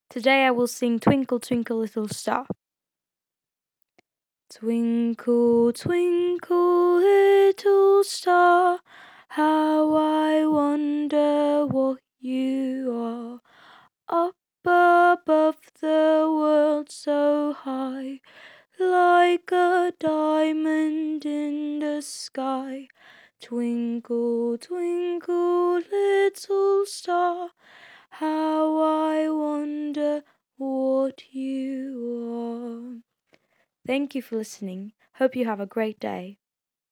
Today I will sing Twinkle, Twinkle, Little Star. Twinkle, twinkle, little star, how I wonder what you are. Up above the world so high, like a diamond in the sky. Twinkle, twinkle, little star, how I wonder what you are. Thank you for listening. Hope you have a great day.